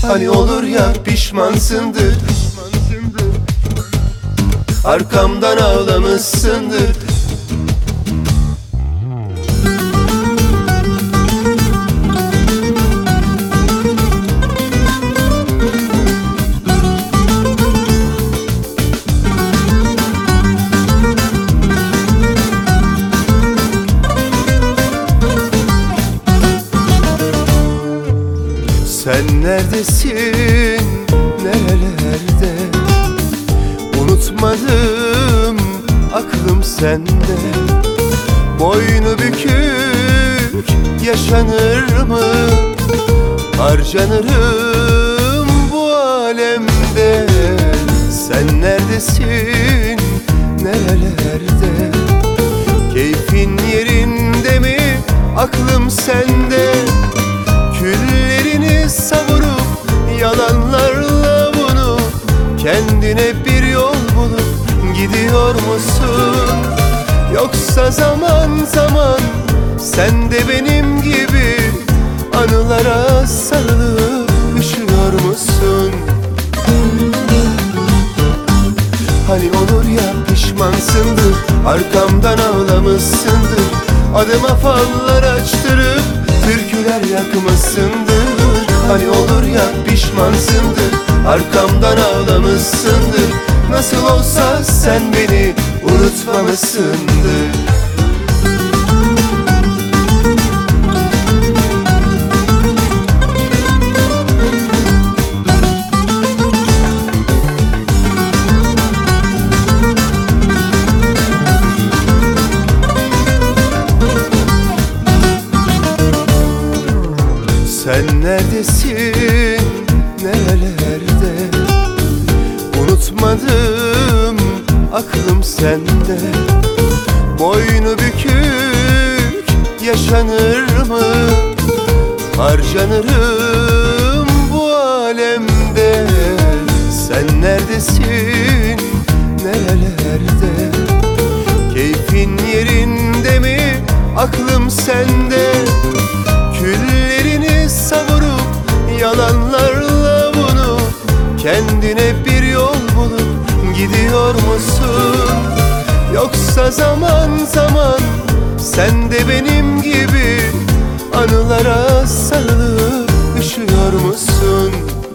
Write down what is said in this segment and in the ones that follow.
Hani olur ya pişmansındır, arkamdan ağlamışsındır. Sen neredesin, nerelerde? Unutmadım, aklım sende. Boynu bükük yaşanır mı? Harcanırım bu alemde. Sen neredesin, nerelerde? Keyfin yerinde mi? Aklım sende. Küllerini savurup yalanlarla bunu kendine bir yol bulup gidiyor musun? Yoksa zaman zaman sen de benim gibi anılara sarılıp üşüyor musun? Hani olur ya pişmansındır, arkamdan ağlamışsındır. Adıma fallar açtırıp türküler yakmışsındır. Hani olur ya pişmansındır, arkamdan ağlamışsındır. Nasıl olsa sen beni unutmamışsındır. Sen neredesin, nerelerde? Unutmadım, aklım sende. Boynu bükük yaşanır mı? Harcanırım bu alemde. Sen neredesin, nerelerde? Keyfin yerinde mi? Aklım sende. Küllerini savurup yalanlarla bunu kendine bir yol bulup gidiyor musun? Yoksa zaman zaman sen de benim gibi anılara sarılıp üşüyor musun?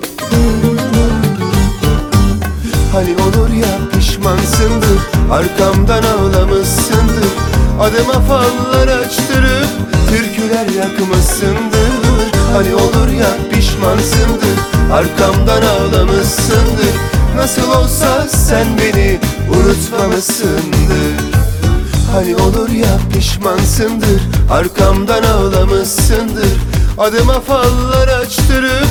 Hani olur ya pişmansındır, arkamdan ağlamışsındır. Adıma fallar açtırıp türküler yakmışsındır. Hani olur ya pişmansındır, arkamdan ağlamışsındır. Nasıl olsa sen beni unutmamışsındır. Hani olur ya pişmansındır, arkamdan ağlamışsındır. Adıma fallar açtırıp.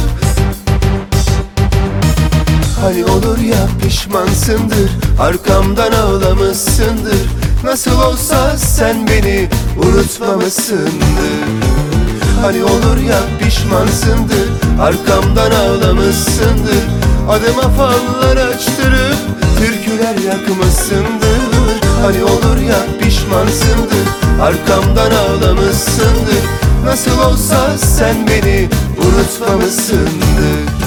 Hani olur ya pişmansındır, arkamdan ağlamışsındır. Nasıl olsa sen beni unutmamışsındır. Hani olur ya pişmansındır, arkamdan ağlamışsındır. Adıma fallar açtırıp türküler yakmışsındır. Hani olur ya pişmansındır, arkamdan ağlamışsındır. Nasıl olsa sen beni unutmamışsındır.